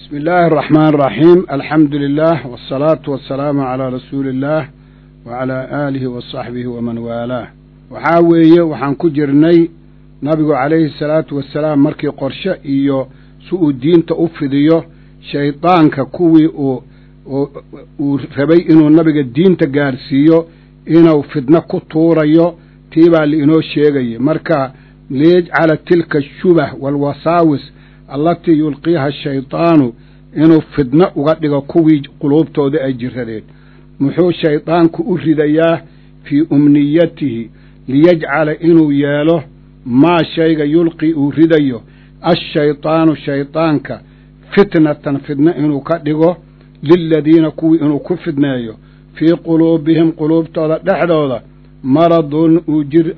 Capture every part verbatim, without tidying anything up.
بسم الله الرحمن الرحيم الحمد لله والصلاة والسلام على رسول الله وعلى آله وصحبه ومن والاه وحاوية وحان كجرني نبي عليه الصلاة والسلام مركي قرشة إيو سوء الدين تأفذيو شيطانك كوي وربي إنو النبي الدين تقارسيو إنو فدنا كطوريو تيبا لإنو الشيغي مركا ليج على تلك الشبه والوساوس التي يلقيها الشيطان إنه فدنا وقدق كوي قلوب تودي أجرهدين محو الشيطان كأفردياه في أمنيته ليجعل إنه ياله ما شيء يلقي أفرديه الشيطان الشيطانك فتنة فدنا إنه قدقه للذين كوي إنه كفدنايه في قلوبهم قلوب تودي دحدودا مرض أجر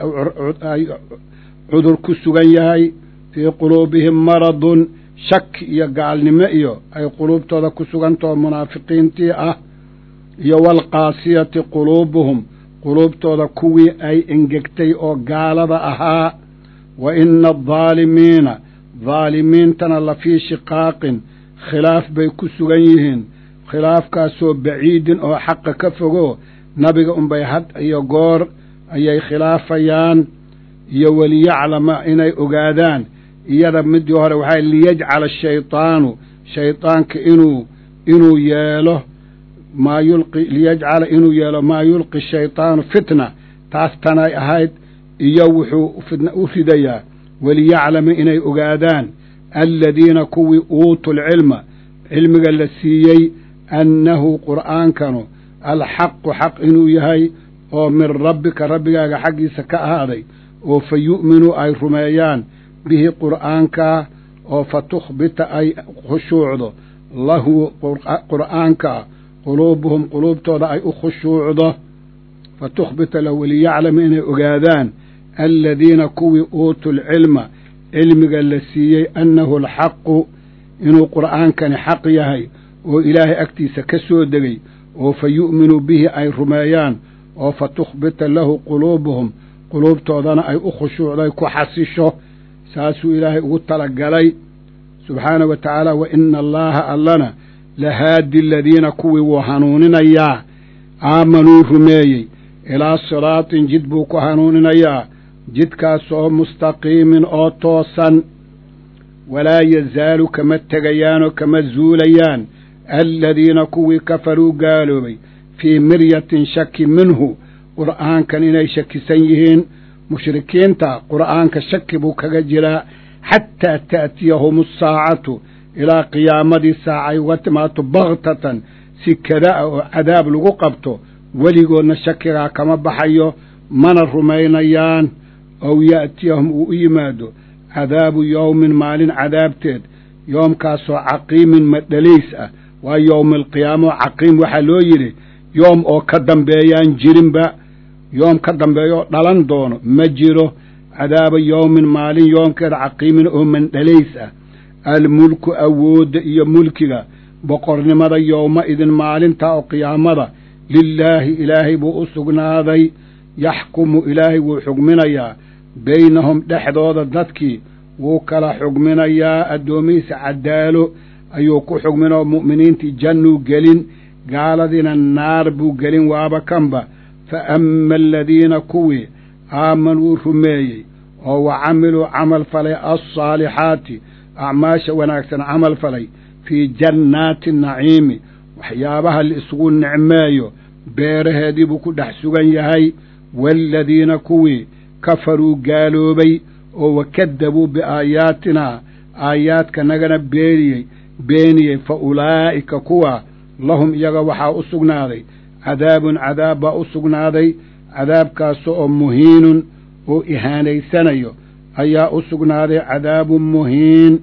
عذر كسوغيهاي في قلوبهم مرض شك يقال نمئيو أي قلوب تودا كسوغانتو منافقين تي أه والقاسية قلوبهم قلوب تودا كوي أي انجكتي أو قالب أها وإن الظالمين ظالمين تنال في شقاق خلاف بي كسوغيهن خلاف كاسو بعيد أو حق كفغو نبي أم بيهد أي غور أي خلافيان يوليعلم إني أقادان iyada midii hore waxay liyajcala ashaytaanu shaytaanka inuu inuu yeelo maa yulqi liyajcala inuu yeelo maa yulqi shaytaanu fitna taas tanay ahayd iyo wuxuu fitna u ridayaa waliyaclama inay ogaadaan aladiina kuwii uutu lcilma cilmiga la siiyey annahu qur'aankanu alxaqu xaq inuu yahay oo min rabbika rabbigaaga xaggiisa ka ahaaday oo fa yu'minuu ay rumeeyaan به قرآنك أو فتخبت أي خشوع له قرآنك قلوبهم قلوب توضع أي خشوع فتخبت له ليعلم إن أقادان الذين كوي أوتوا العلم علم جلسيي أنه الحق إنه قرآن كان حق يهي وإلهي أكتي سكسو دقي وفيؤمنوا به أي رميان وفتخبت له قلوبهم قلوب توضع أي خشوع لا يكحسشه ساسو إلهي أغتلق علي سبحانه وتعالى وإن الله ألنا لهادي الذين كوي وحنوننا إياه آمنوا رميي إلى صراط جدبوك وحنوننا إياه جد كاسو مستقيم أوتوسا ولا يزال كما التغيان كما الزوليان الذين كوي كفروا قالوا بي في مرية شك منه قرآن كان إني شك سيهين مشركين تا قرآن كشك بوكجلا حتى تأتيهم الساعة إلى قيامة الساعة وتمات بغتة سكراء عذاب لقبته وليقولنا شكرا كما بحيو من الرمينيان أو يأتيهم إيمادو عذاب يوم مال عذاب تد يوم كاسو عقيم مدليس ويوم القيامة عقيم وحلويري يوم أو كدن بيان جرمبا يوم كدن بيو دلان دونو مجيرو عذاب يوم مالي يوم كد عقيم من دليس الملك أود يا ملكنا بقرن مدى يوم إذن مال تاو قيامة لله إلهي بأسقنا ذي يحكم إلهي وحكمنا يا بينهم دحضوض الدتكي وكلا حكمنا يا الدوميس عدالو أيوكو حكمنا مؤمنين تجنوا قلين قال دينا النار بو قلين وابا كمبا فأما الذين كوي آمنوا رميي وعملوا عمل فلي الصالحات أعماش ونكسن عمل فلي في جنات النعيم وحيابها الإسغون نعمايو بيره دي بكو دحسوغن يهي والذين كوي كفروا قالوا بي وكذبوا بآياتنا آيات كنغنا بيني بيني فأولئك كوا لهم يغوحا أسغناذي عذاب عذاب أسغناذي عذاب كاسو مهين وإهاني سنيو أيا أسغناذي عذاب مهين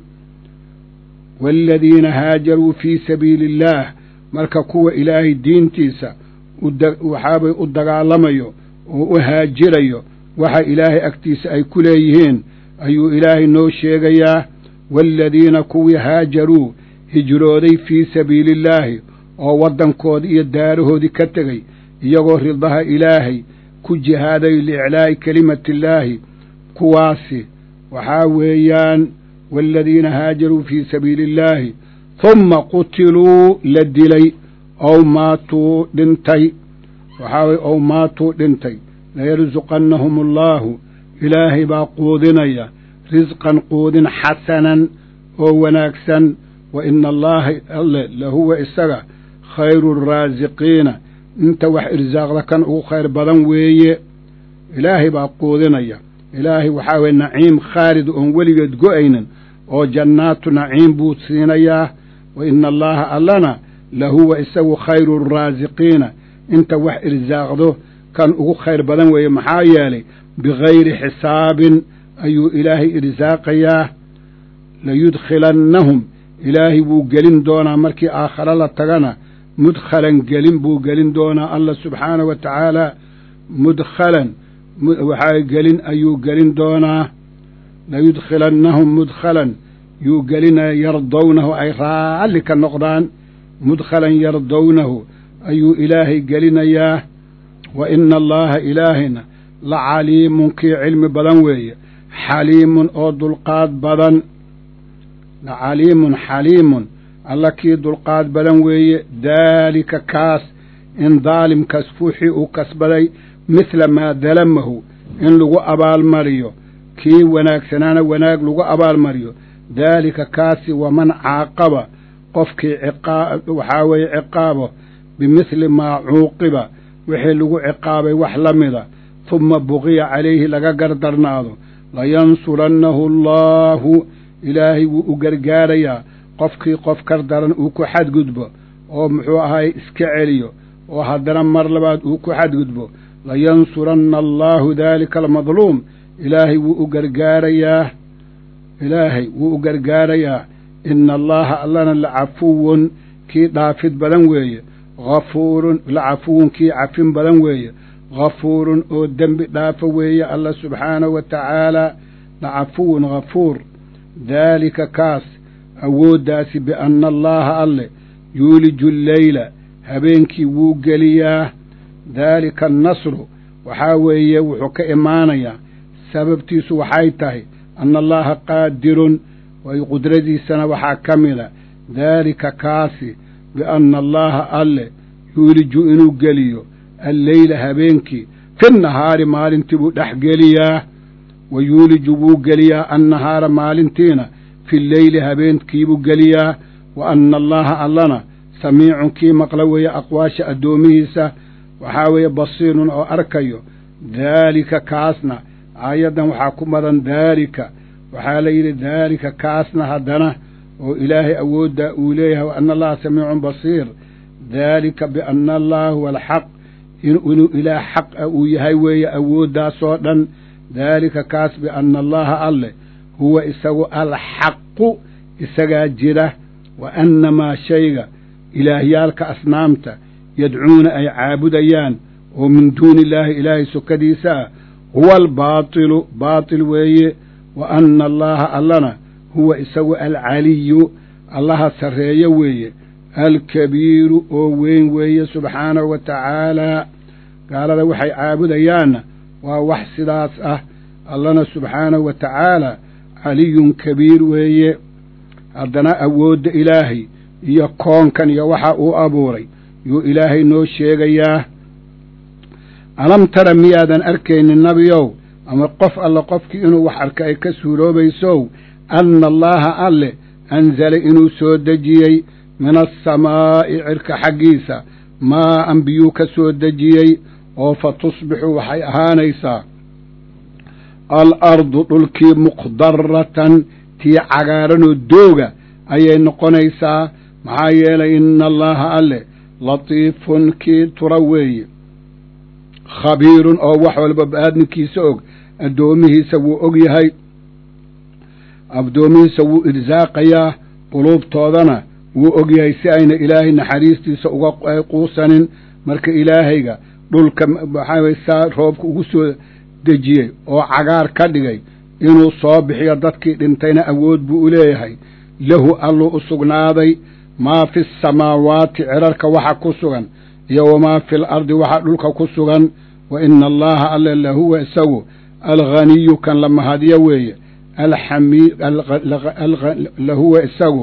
والذين هاجروا في سبيل الله مركا كوا إلهي دين تيسا وحابي أدقالميو وهاجريو وحا إلهي أكتيس أي كليهين أيو إلهي نو شيغيا والذين كوا هاجروا هجرودي في سبيل الله وودن كود يداره دي كتغي يغو رضاها إلهي كجهادي لإعلاء كلمة الله كواسي وحاويان والذين هاجروا في سبيل الله humma qutiluu la dilay ow maatuu dhintay waxaa weye ow maatuu dhintay layarsuqannahum allaahu ilaahay baa quudinaya risqan quudin xasanan oo wanaagsan wa ina allaaha alle lahuwa isaga khayru raasiqiina inta wax irsaaqda kan ugu khayr badan weeye ilaahay baa quudinaya ilaahay waxaa weye naciim khaalid oon weligeed go-aynin oo jannaatu naciim buu siinayaa wa ina allaaha allana lahuwa isagu khayru raasiqiina inta wax irsaaqdo kan ugu khayr badan weeye maxaa yeelay bigayri xisaabin ayuu ilaahay irsaaqayaa layudkhilannahum ilaahay wuu gelin doonaa markii aakhare la tagana mudkhalan gelin buu gelin doonaa allah subxaanahu wa tacaala mudkhalan waxaa gelin ayuu gelin doonaa layudkhilannahum mudkhalan yuu gelinaya yardownahu ay raalli ka noqdaan mudkhalan yardownahu ayuu ilaahay gelinayaa wa ina allaha ilaahayna la caliimun kii cilmi badan weeye xaliimun oo dulqaad badan la caliimun xaliimun alla kii dulqaad badan weeye daalika kaas in daalimkaas fuuxii uu kasbaday mithla maa dalamahu in lagu abaalmariyo kii wanaagsanaana wanaag lagu abaalmariyo daalika kaasi waman caaqaba qofkii waxaa weeye ciqaabo bimithli maa cuuqiba wixii lagu ciqaabay wax la mida humma buqiya calayhi laga gardarnaado layansurannahu allaahu ilaahay wuu u gargaarayaa qofkii qof kar daran uu ku xadgudbo oo muxuu ahaay iska celiyo oo haddana mar labaad uu ku xadgudbo layansuranna allaahu daalika almadluum ilaahay wuu u gargaarayaa ilaahay wuu u gargaarayaa ina allaha allana lacafuwun kii dhaafid badan weeye hafuurun lacafuwun kii cafin badan weeye hafuurun oo dembi dhaafa weeye alla subxaanahu wa tacaala lacafuwun hafuur daalika kaas awooddaasi bianna allaaha alle yuuliju alleyla habeenkii wuu geliyaa daalika annasru waxaa weeye wuxuu ka imaanayaa sababtiisu waxay tahay anna allaaha qaadirun way qudradiisana waxaa ka mida daalika kaasi bianna allaaha alle yuuliju inuu geliyo alleyla habeenkii fi nahaari maalintii buu dhex geliyaa wa yuuliju wuu geliyaa annahaara maalintiina fi lleyli habeenkiibuu geliyaa wa anna allaaha allana samiicun kii maqla weeye aqwaasha addoomihiisa waxaa weeye basiirun oo arkayo daalika kaasna aayaddan waxaa ku madan daalika waxaa la yidhi daalika kaasna haddana oo ilaahay awooddaa uu leeyahay wa anna allaha samiicun basiir daalika bianna allaha huwa alxaq inuu ilaah xaq ah uu yahay weeye awooddaasoo dhan daalika kaas bianna allaha alleh huwa isagu alxaqu isagaa jira wa annamaa shayga ilaahyaalka asnaamta yadcuuna ay caabudayaan oo min duuni illaahi ilaahay sokadiisa ah huwa albaatilu baatil weeye wa anna allaaha allana huwa isagu alcaliyu allaha sarreeyo weeye alkabiiru oo weyn weeye subxaanahu wa tacaalaa gaalada waxay caabudayaanna waa wax sidaas ah allana subxaanahu wa tacaalaa caliyun kabiir weeye haddana awoodda ilaahay iyo koonkan iyo waxa uu abuuray yuu ilaahay noo sheegayaa alam tara miyaadan arkaynin nabiyow ama qof alle qofkii inuu wax arka ay ka suuroobaysow anna allaaha alle anzala inuu soo dejiyey min asamaa'i cirka xaggiisa maa'an biyuu ka soo dejiyey oo fa tusbixu waxay ahaanaysaa alardu dhulkii mukhdaratan tii cagaaranoo dooga ayay noqonaysaa maxaa yeelay ina allaaha alle latiifun kii tura weeye khabiirun oo wax walba ba'aadminkiisa og addoomihiisa wuu og yahay addoomihiisa wuu irsaaqayaa quluubtoodana wuu og yahay si ayna ilaahay naxariistiisa uga quusanin marka ilaahayga dhulka waxaa way saa roobka ugu soo dejiyey oo cagaar ka dhigay inuu soo bixiyo dadkii dhintayna awood buu u leeyahay lahu alluu u sugnaaday maa fi asamaawaati cirarka waxa ku sugan iyo wamaa fi alardi waxa dhulka ku sugan wa ina allaaha alle lahuwa isagu alghaniyu kan la mahadiyo weeye alxamii lahuwa isagu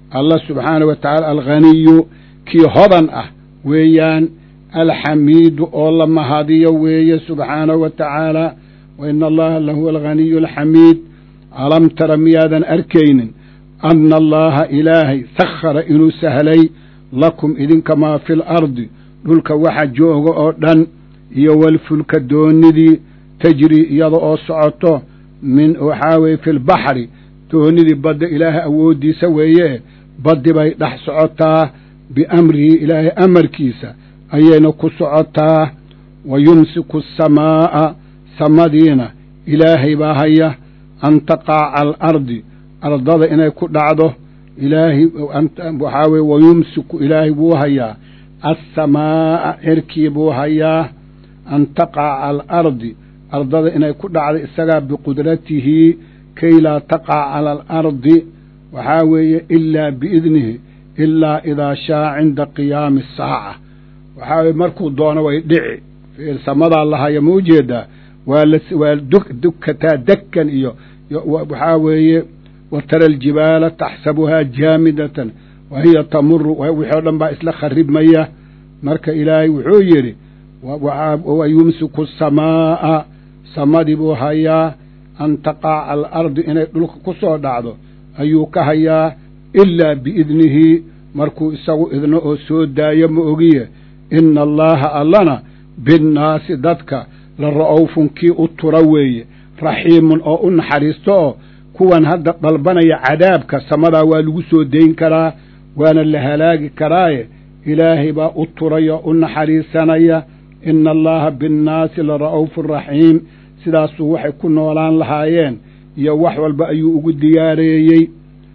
allah subxaana wa tacaala alghaniyu kii hodan ah weeyaan alxamiidu oo la mahadiyo weeye subxaanahu wa tacaala wa ina allaha lahuwa alghaniyu alxamiid alam tara miyaadan arkaynin ana allaha ilaahay sakhara inuu sahlay lakum idinka maa fi lardi dhulka waxa jooga oo dhan iyo walfulka doonidii tajri iyada oo socoto min waxaa weye fi lbaxri doonidii badda ilaahay awooddiisa weeye baddi bay dhex socotaa biamrihi ilaahay amarkiisa ayayna ku socotaa wa yumsiku asamaa'a samadiina ilaahay baa haya an taqaca alardi ardada inay ku dhacdo ilaahay waxaa weye wa yumsiku ilaahay buu hayaa assamaa'a cirkii buu hayaa an taqaca alardi ardada inay ku dhacdo isagaa biqudratihi kay laa taqaca cala alardi waxaa weeye ilaa biidnihi ilaa idaa shaa cinda qiyaami asaaca waxaa weye markuu doono way dhici samadaa lahaya ma ujeedaa waa la waa dukataa dakkan iyo waxaa weeye wa tara aljibaala taxsabuhaa jaamidatan wa hiya tamuru wixii o dhan baa isla kharibmaya marka ilaahay wuxuu yidhi wa yumsiku asamaa'a samadii buu hayaa an taqaca alardi inay dhulka ku soo dhacdo ayuu ka hayaa ilaa biidnihi markuu isagu idno oo soo daayo ma ogiye ina allaha allana binnaasi dadka la ra'owfun kii u tura weeye raxiimun oo u naxariisto oo kuwan hadda dalbanaya cadaabka samadaa waa lagu soo dayn karaa waana la halaagi karaaye ilaahay baa u turaya u naxariisanaya ina allaha binnaasi la ra'owfun raxiim sidaasuu waxay ku noolaan lahaayeen iyo wax walba ayuu ugu diyaareeyey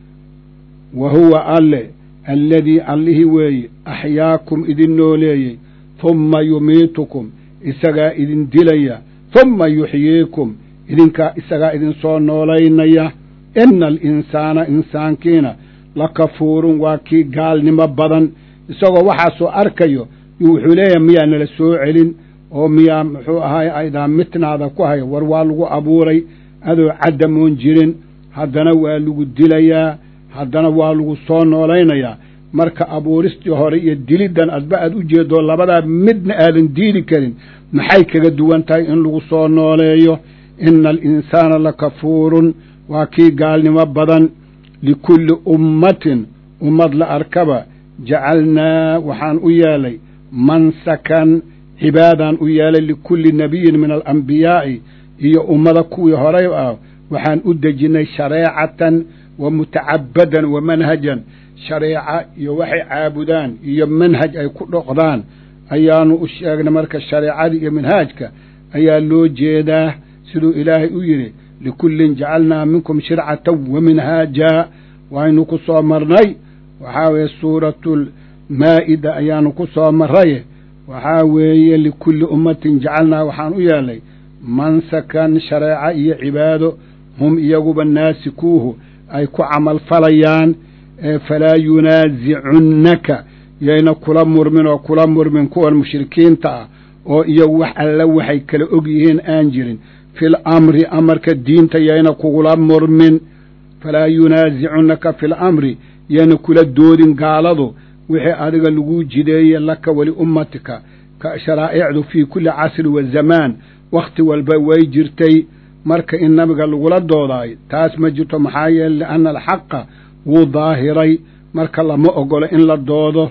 wa huwa alle alladii allihii weeye axyaakum idin nooleeyey humma yumiitukum isagaa idin dilaya humma yuxyiikum idinkaa isagaa idin soo noolaynaya ina alinsaana insaankiina la kafuurun waa kii gaalnimo badan isagoo waxaasoo arkayo wuxuu leeyahay miyaa nala soo celin oo miyaa muxuu ahaay aydaa mitnaada ku haya war waa lagu abuuray adoo caddamoon jirin haddana waa lagu dilayaa haddana waa lagu soo noolaynayaa marka abuuristii hore iyo diliddan adba aad u jeeddoo labadaa midna aadan diidi karin maxay kaga duwan tahay in lagu soo nooleeyo ina alinsaana la kafuurun waa kii gaalnimo badan likulli ummatin ummad la arkaba jacalnaa waxaan u yeelay mansakan cibaadaan u yeelay likulli nebiyin min alambiyaa'i iyo ummada kuwii horay ah waxaan u dejinnay shareecatan wa mutacabbadan wa manhajan shareeca iyo waxay caabudaan iyo manhaj ay ku dhoqdaan ayaanu u sheegnay marka shareecadii iyo manhaajka ayaa loo jeedaa siduu ilaahay u yidhi likullin jacalnaa minkum shircatan wa minhaaja waynu ku soo marnay waxaa weeye suuratulmaa'ida ayaanu ku soo marray waxaa weeye likulli ummatin jacalnaa waxaan u yeelay mansakan shareeca iyo cibaado hum iyaguba naasikuuhu ay ku camal falayaan falaa yunaasicunnaka yayna kula murmin oo kula murmin kuwan mushrikiinta ah oo iyagu wax alla waxay kala og yihiin aan jirin fil amri amarka diinta yayna kugula murmin falaa yunaasicunnaka fil amri yayna kula doodin gaaladu wixii adiga lagu jideeye laka wali ummatika ka sharaa'icdu fii kulli casri wa zamaan wakhti walba way jirtay marka in nabiga lagula doodaayo taas ma jirto maxaa yeele lianna alxaqa wuu daahiray marka lama ogolo in la doodo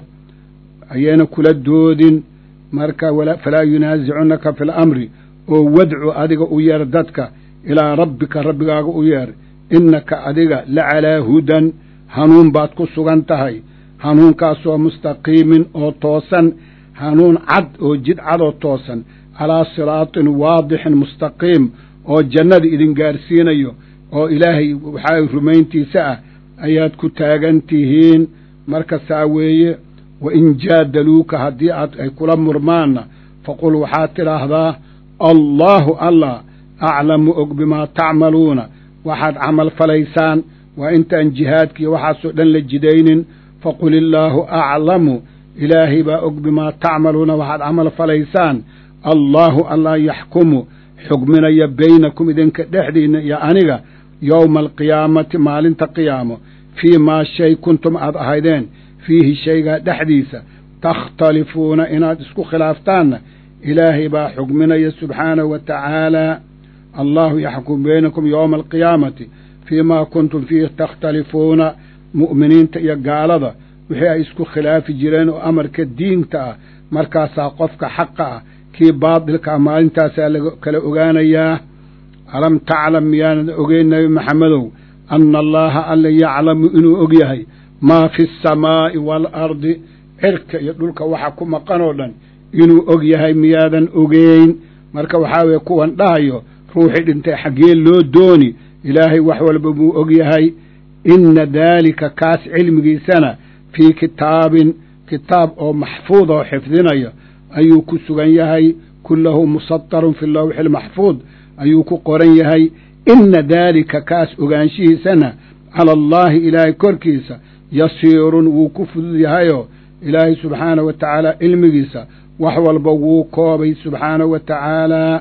ayayna kula doodin marka falaa yunaasicunnaka fi lamri oo wadcu adiga u yeer dadka ilaa rabbika rabbigaaga u yeer innaka adiga la calaa hudan hanuun baad ku sugan tahay hanuunkaasoo mustaqiimin oo toosan hanuun cad oo jid cad oo toosan calaa siraatin waadixin mustaqiim oo jannada idin gaarsiinayo oo ilaahay waxaa rumayntiisa ah ayaad ku taagan tihiin marka saa weeye wa in jaadaluuka haddii aad ay kula murmaanna faqul waxaad tidhaahdaa allaahu allah aclamu og bimaa tacmaluuna waxaad camal falaysaan waa intaan jihaadkiiyo waxaasoo dhan la jidaynin faqul illaahu aclamu ilaahay baa og bimaa tacmaluuna waxaad camal falaysaan allaahu allah yaxkumu xugminaya baynakum idinka dhexdiinna iyo aniga yowma alqiyaamati maalinta qiyaamo fii maa shay kuntum aad ahaydeen fiihi shaygaa dhexdiisa takhtalifuuna inaad isku khilaaftaanna ilaahay baa xugminaya subxaanahu wa tacaalaa allahu yaxkum baynakum yowma alqiyaamati fii maa kuntum fiihi takhtalifuuna mu'miniinta iyo gaalada wixii ay isku khilaafi jireen oo amarka diinta ah markaasaa qofka xaqa ah kii baadilkaa maalintaasaa laga kala ogaanayaa alam taclam miyaanad ogeyn nebi maxamedow anna allaha alla yaclamu inuu og yahay maa fi asamaa'i waalardi cirka iyo dhulka waxa ku maqan oo dhan inuu og yahay miyaadan ogeyn marka waxaa weeye kuwan dhahayo ruuxii dhintay xaggee loo dooni ilaahay wax walba buu og yahay inna daalika kaas cilmigiisana fii kitaabin kitaab oo maxfuud oo xifdinayo ayuu ku sugan yahay kullahu musatarun fi lawxi almaxfuud ayuu ku qoran yahay inna daalika kaas ogaanshihiisana cala allaahi ilaahay korkiisa yasiirun wuu ku fudud yahayoo ilaahay subxaanahu wa tacaala cilmigiisa wax walba wuu koobay subxaanahu wa tacaalaa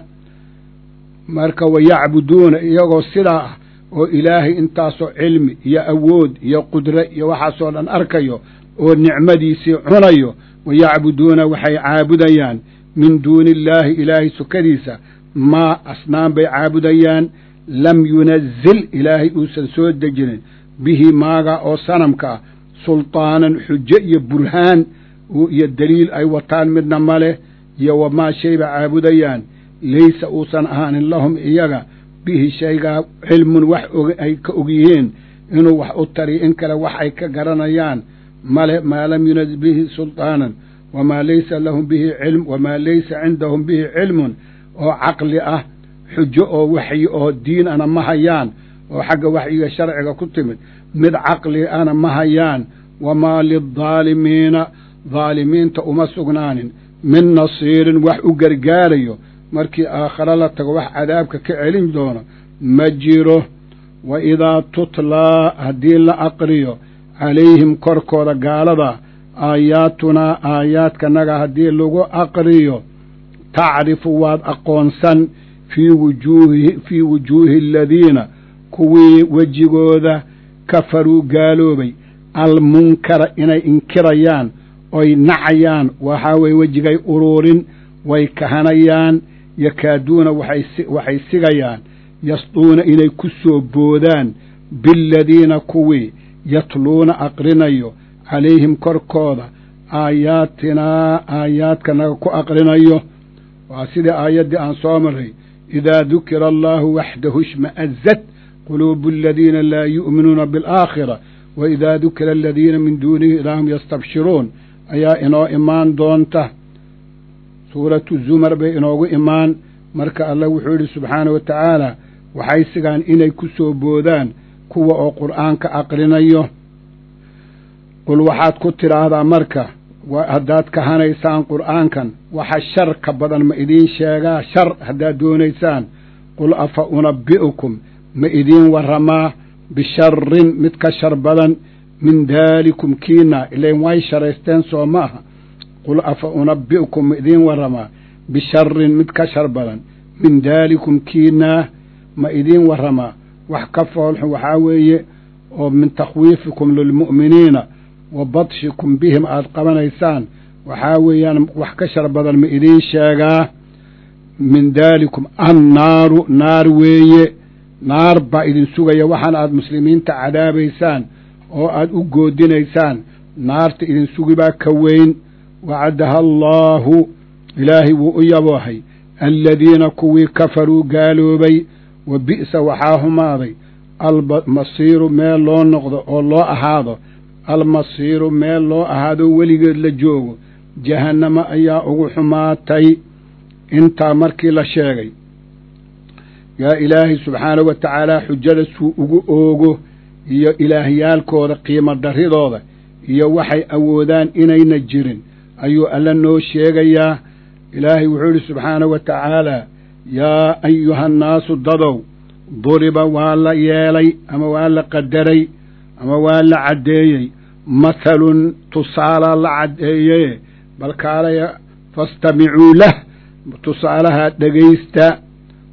marka wayacbuduuna iyagoo sidaa ah oo ilaahay intaasoo cilmi iyo awood iyo qudre iyo waxaasoo dhan arkayo oo nicmadiisii cunayo wayacbuduuna waxay caabudayaan min duuni illaahi ilaahay sukadiisa maa asnaan bay caabudayaan lam yunazil ilaahay uusan soo dejinin bihi maaga oo sanamka ah sultaanan xujo iyo burhaan iyo daliil ay wataan midna ma leh iyo wamaa shayba caabudayaan laysa uusan ahaanin lahum iyaga bihi shaygaa cilmun wax ay ka og yihiin inuu wax u tariyo in kale wax ay ka garanayaan male maa lam yunazil bihi sultaanan wamaa laysa lahum bihi cilm wamaa laysa cindahum bihi cilmun oo caqli ah xujo oo waxyi oo diin ana ma hayaan oo xagga waxyiga sharciga ku timid mid caqli ana ma hayaan wamaa lidaalimiina daalimiinta uma sugnaanin min nasiirin wax u gargaarayo markii aakhare la tago wax cadaabka ka celin doono ma jiro wa idaa tutlaa haddii la aqriyo calayhim korkooda gaalada aayaatunaa aayaadkanaga haddii lagu aqriyo tacrifu waad aqoonsan fii wujuuhi fii wujuuhi aladiina kuwii wejigooda kafaruu gaaloobay almunkara inay inkirayaan oy nacayaan waxaa weye wejigay uruurin way kahanayaan yakaaduuna waxay sigayaan yasduuna inay ku soo boodaan biladiina kuwii yatluuna aqrinayo calayhim korkooda aayaatinaa aayaadkanaga ku aqrinayo waa sidii aayaddii aan soo marray idaa dukira allaahu waxdahu ishma'azat quluubu aladiina laa yu'minuuna bialaakhira wa idaa dukira aladiina min duunihi idaa hum yastabshiruun ayaa inoo imaan doonta suuratu zumar bay inoogu imaan marka allah wuxuu yidhi subxaanahu wa tacaala waxay sigaan inay ku soo boodaan kuwa oo qur'aanka aqrinayo qul waxaad ku tidhaahdaa marka haddaad kahanaysaan qur'aankan waxa shar ka badan ma idiin sheegaa shar haddaad doonaysaan qul afa unabbi'ukum ma idiin warramaa bisharrin mid ka shar badan min daalikum kiina ilayn way sharaysteen soo ma aha qul afa unabbi'ukum ma idiin warramaa bisharrin mid ka shar badan min daalikum kiinaa ma idiin warramaa wax ka foolxun waxaa weeye oo min takhwiifikum lilmu'miniina wa badshikum bihim aad qabanaysaan waxaa weeyaan wax ka shar badan ma idiin sheegaa min daalikum annaaru naar weeye naar baa idin sugaya waxaan aad muslimiinta cadaabaysaan oo aad u goodinaysaan naarta idin sugi baa ka weyn wacadaha allaahu ilaahay wuu u yaboohay aladiina kuwii kafaruu gaaloobay wa bi'sa waxaa humaaday almasiiru meel loo noqdo oo loo ahaado almasiiru meel loo ahaado weligeed la joogo jahannama ayaa ugu xumaatay intaa markii la sheegay yaa ilaahay subxaanahu wa tacaala xujada suu ugu oogo iyo ilaahyaalkooda qiimo darridooda iyo waxay awoodaan inayna jirin ayuu alla noo sheegayaa ilaahay wuxuu yidhi subxaanahu wa tacaalaa yaa ayuhannaasu dadow duriba waa la yeelay ama waa la qadaray ama waa la caddeeyey mathalun tusaalaa la caddeeyee bal kaalaya fastamicuu lah tusaalahaa dhegaysta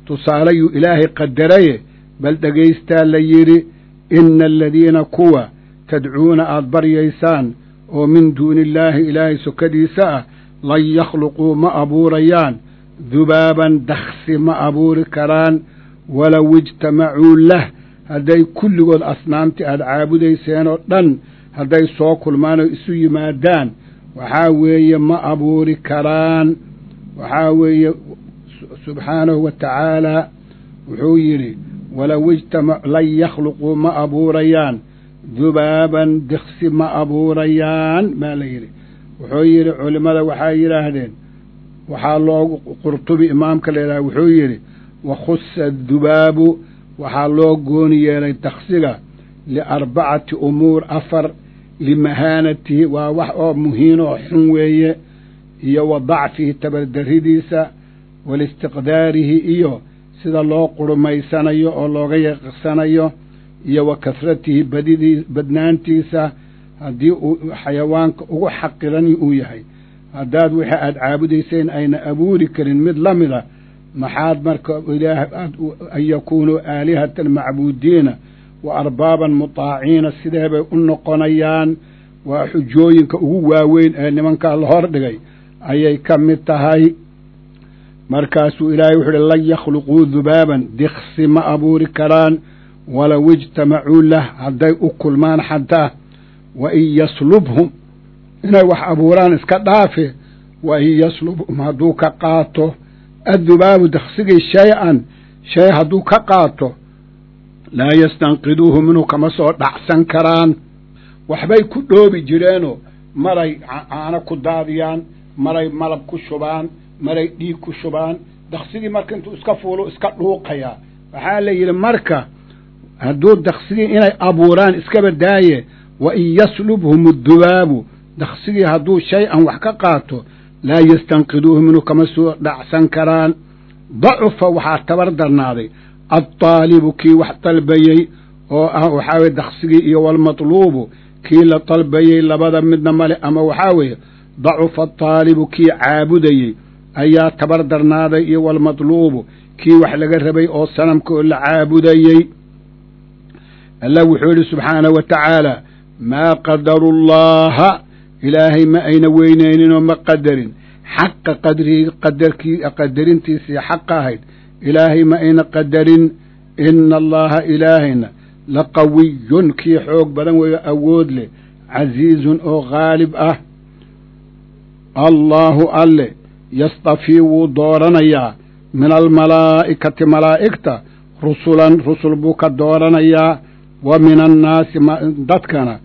tusaalayuu ilaahay qadaraye bal dhegaystaa la yidhi ina aladiina kuwa tadcuuna aad baryaysaan oo min duuni illaahi ilaahay sokadiisa ah lan yakhluquu ma abuurayaan dubaaban daksi ma abuuri karaan walow ijtamacuu lah hadday kulligood asnaamtii aad caabudayseen oo dhan hadday soo kulmaan oo isu yimaadaan waxaa weeye ma abuuri karaan waxaa weeye subxaanahu wa tacaalaa wuxuu yidhi walow ijtamac lan yakhluquu ma abuurayaan dubaaban diksi ma abuurayaan baa la yidhi wuxuu yidhi culimmada waxay yidhaahdeen waxaa loogu qurtubi imaamka la yidhaha wuxuu yidhi wakhusa adubaabu waxaa loo gooni yeelay daksiga liarbacati umuur afar limahaanatihi waa wax oo muhiin oo xun weeye iyo wa dacfihi tabardarridiisa walistiqdaarihi iyo sida loo qurmaysanayo oo looga yaqirsanayo iyo wa kasratihi badidii badnaantiisa haddii uu xayawaanka ugu xaqirani uu yahay haddaad wixii aad caabudayseen ayna abuuri karin mid la mida maxaad marka ilaah an yakuunuu aalihatan macbuudiina wa arbaaban mutaaciina sidee bay u noqonayaan waa xujooyinka ugu waaweyn ee nimankaa la hor dhigay ayay ka mid tahay markaasuu ilaahay wuxuu uhi lan yakhluquu dubaaban diksi ma abuuri karaan walow ijtamacuu lah hadday u kulmaan xataa wa in yaslubhum inay wax abuuraan iska dhaafe wa in yaslubhum hadduu ka qaato addubaabu daksigii shay-an shay hadduu ka qaato laa yastanqiduuhu minhu kama soo dhacsan karaan waxbay ku dhoobi jireenoo maray caano ku daadiyaan maray malab ku shubaan maray dhiig ku shubaan daksigii marka intuu iska fuulo iska dhuuqayaa waxaa la yidhi marka hadduu daksigii inay abuuraan iskaba daaye wa in yaslubhum addubaabu daksigii hadduu shay-an wax ka qaato laa yastanqiduuhu minhu kama soo dhacsan karaan dacufa waxaa tabar darnaaday addaalibu kii wax dalbayey oo ah waxaa weye daksigii iyo walmatluubu kii la dalbayey labada midna male ama waxaa weeye dacufa adaalibu kii caabudayey ayaa tabar darnaaday iyo walmatluubu kii wax laga rabay oo sanamka oo la caabudayey allah wuxuu yidhi subxaanahu wa tacaala maa qadaru llaha ilaahay ma ayna weynayninoo ma qadarin xaqa qadrihi qadarkii qadarintiisii xaqa ahayd ilaahay ma ayna qadarin ina allaha ilaahayna laqawiyun kii xoog badan weeyo awood leh casiizun oo haalib ah allaahu alle yastafii wuu dooranayaa min almalaa'ikati malaa'igta rusulan rusul buu ka dooranayaa wa min annaasi dadkana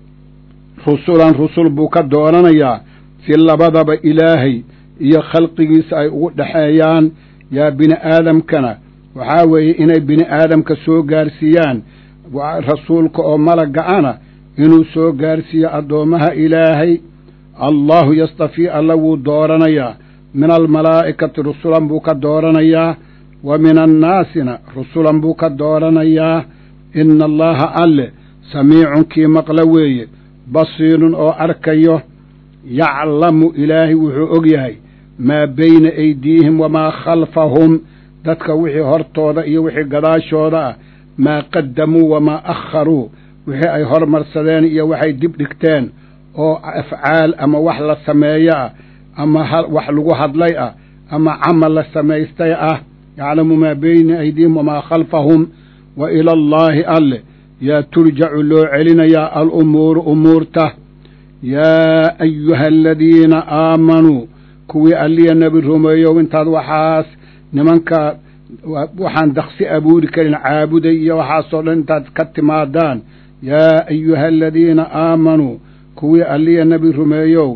rusulan rusul buu ka dooranayaa si labadaba ilaahay iyo khalqigiisa ay ugu dhexeeyaan yaa bini aadamkana waxaa weeye inay bini aadamka soo gaarsiiyaan rasuulka oo malagga ana inuu soo gaarsiiyo addoommaha ilaahay allahu yastafii alla wuu dooranayaa min almalaa'ikati rusulan buu ka dooranayaa wa min annaasina rusulan buu ka dooranayaa ina allaha alle samiicun kii maqla weeye basiirun oo arkayo yaclamu ilaahay wuxuu og yahay maa bayna aydiihim wamaa khalfahum dadka wixii hortooda iyo wixii gadaashooda ah maa qaddamuu wamaa akharuu wixii ay hormarsadeen iyo waxay dib dhigteen oo afcaal ama wax la sameeyo ah ama wax lagu hadlay ah ama camal la samaystay ah yaclamu maa bayna aydiihim wamaa khalfahum wa ila allaahi alle yaa turjacu loo celinayaa alumuuru umuurta yaa ayuha aladiina aamanuu kuwii alliya nebi rumeeyow intaad waxaas nimanka waxaan daksi abuuri karin caabuday iyo waxaasoo dhan intaad ka timaadaan yaa ayuha aladiina aamanuu kuwii alliya nebi rumeeyow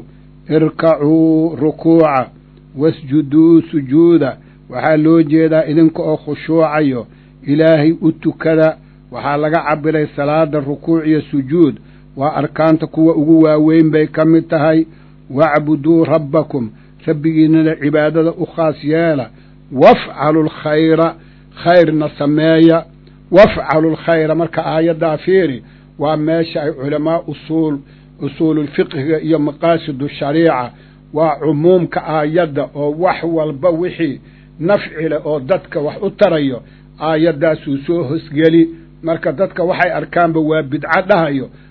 irkacuu rukuuca wasjuduu sujuuda waxaa loo jeedaa idinka oo khushuucayo ilaahay u tukada waxaa laga cabiray salaada rukuuc iyo sujuud waa arkaanta kuwa ugu waaweyn bay ka mid tahay wacbuduu rabbakum rabbigiinana cibaadada u khaas yeela wafcalu lkhayra khayrna sameeya wafcalu lkhayra marka aayaddaa fiiri waa meesha ay culamaa usuul usuululfiqhiga iyo maqaasidu shariica waa cumuumka aayadda oo wax walba wixii nafci leh oo dadka wax u tarayo aayaddaasuu soo hosgeli marka dadka waxay arkaanba waa bidco dhahayo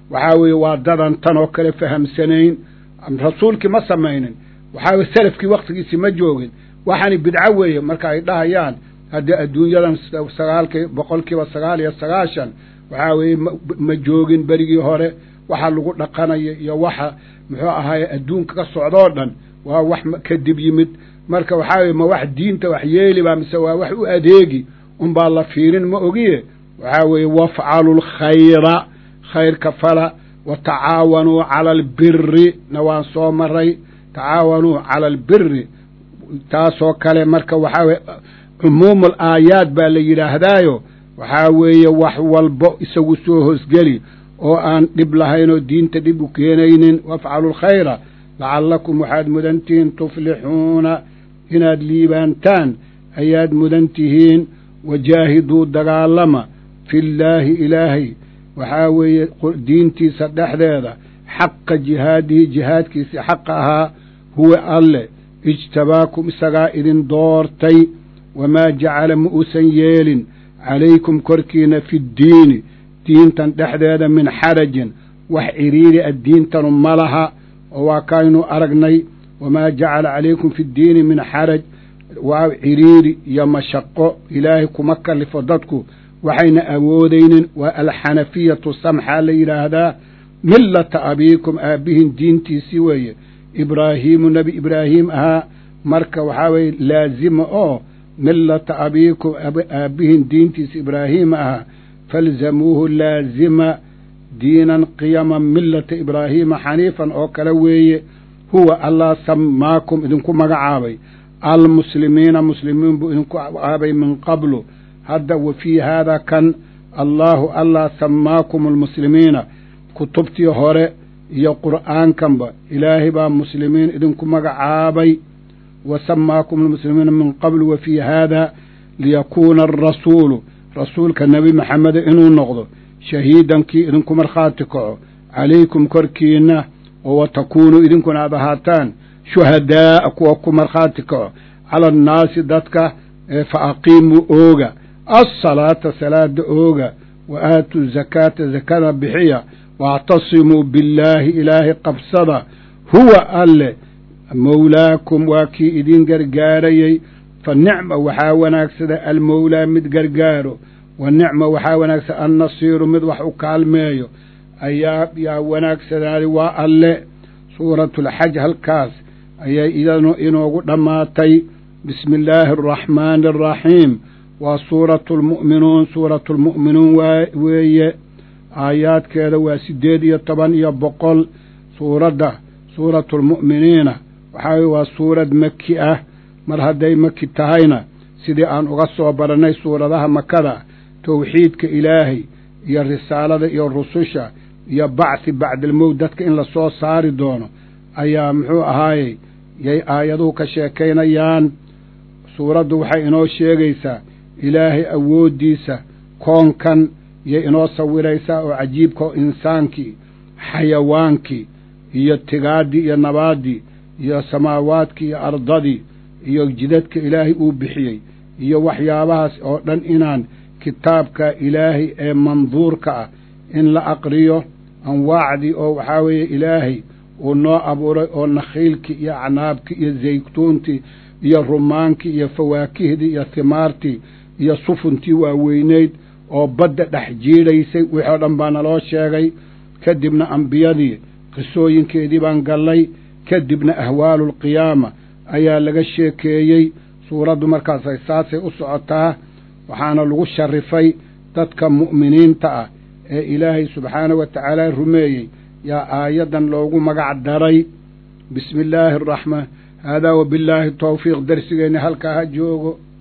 waxaa weeye waa dadan tan oo kale fahamsanayn rasuulkii ma samaynin waxaa weye salafkii waktigiisii ma joogin waxaani bidco weeye marka ay dhahayaan haddii adduunyadan sagaalki boqolkiiba sagaal iyo sagaashan waxaa weeye ma joogin berigii hore waxa lagu dhaqanayo iyo waxa muxuu ahaaye adduunka ka socdoo dhan waa wax kadib yimid marka waxaa weye ma wax diinta wax yeeli baa mise waa wax u adeegi unbaa la fiirin ma ogiye waxaa weeye wafcalu lkhayra khayrka fala watacaawanuu cala albiri na waan soo maray tacaawanuu cala albiri taasoo kale marka waxaa weye cumuumul aayaad baa la yidhaahdaayo waxaa weeye wax walbo isagu soo hoosgeli oo aan dhib lahayn oo diinta dhib u keenaynin wafcalu lkhayra lacallakum waxaad mudan tihiin tuflixuuna inaad liibaantaan ayaad mudan tihiin wajaahiduu dagaalama fillaahi ilaahay waxaa weeye diintiisa dhexdeeda xaqa jihaadihi jihaadkiisii xaqa ahaa huwa alle ijtabaakum isagaa idin doortay wamaa jacala ma uusan yeelin calaykum korkiina fi ddiini diintan dhexdeeda min xarajin wax ciriiri a diintanu ma laha oo waa kaynu aragnay wamaa jacala calaykum fi ddiini min xaraj waa ciriiri iyo mashaqo ilaahay kuma kalifo dadku waxayna awoodaynin waa alxanafiyatu samxaa la yidhaahdaa millata abiikum aabbihin diintiisii weeye ibraahiimu nebi ibraahiim ahaa marka waxaa weeye laazima oo millata abiikum aabbihin diintiisa ibraahiima ahaa falzamuuhu laazima diinan qiyaman millata ibraahiima xaniifan oo kale weeye huwa allah samaakum idinku magacaabay almuslimiina muslimiin buu idinku magacaabay min qablu hadda wa fii haada kan allaahu allah samaakum almuslimiina kutubtii hore iyo qur'aankanba ilaahay baa muslimiin idinku magacaabay wa samaakum almuslimiina min qablu wa fii haada liyakuuna arasuulu rasuulka nebi maxameda inuu noqdo shahiidankii idinku markhaati kaco calaykum korkiinna oo wa takuunuu idinkuna aad ahaataan shuhadaa'a kuwa ku markhaati kaco cala annaasi dadka fa aqiimuu ooga alsalaata salaada ooga wa aatuu zakaata zakada bixiya waactasimuu billaahi ilaahay qabsada huwa alle mawlaakum waa kii idin gargaarayey fa nicma waxaa wanaagsada almawlaa mid gargaaro wa nicma waxaa wanaagsan annasiiru mid wax u kaalmeeyo ayaa yaa wanaagsanaaday waa alle suuratulxaj halkaas ayay idanu inoogu dhammaatay bismi illaahi araxmaani araxiim waa suuratu lmu'minuun suuratu lmu'minuun weeye aayaadkeeda waa siddeed iyo toban iyo boqol suuradda suuratu lmu'miniina waxaa weye waa suurad maki ah mar hadday maki tahayna sidii aan uga soo barannay suuradaha makada towxiidka ilaahay iyo risaalada iyo rususha iyo bacthi bacdalmowt dadka in la soo saari doono ayaa muxuu ahaayey yay aayaduhu ka sheekaynayaan suuraddu waxay inoo sheegaysaa ilaahay awooddiisa koonkan yay inoo sawiraysaa oo cajiibka oo insaankii xayawaankii iyo tigaaddii iyo nabaaddii iyo samaawaadkii iyo ardadii iyo jidadka ilaahay uu bixiyey iyo waxyaabahaas oo dhan inaan kitaabka ilaahay ee manduurka ah in la aqriyo anwaacdii oo waxaa weeye ilaahay uu noo abuuray oo nakhiilkii iyo acnaabkii iyo zaytuuntii iyo rumaankii iyo fawaakihdii iyo himaartii iyo sufuntii waaweynayd oo badda dhex jiidhaysay wixii oo dhan baa naloo sheegay kadibna ambiyadii qisooyinkeedii baan gallay kadibna ahwaalulqiyaama ayaa laga sheekeeyey suuraddu markaasay saasay u socotaa waxaana lagu sharifay dadka mu'miniinta ah ee ilaahay subxaanahu wa tacaala rumeeyey yaa aayaddan loogu magac daray bismi illaahi araxmaan haadaa wabillaahi tawfiiq darsigeenni halkaa ha joogo.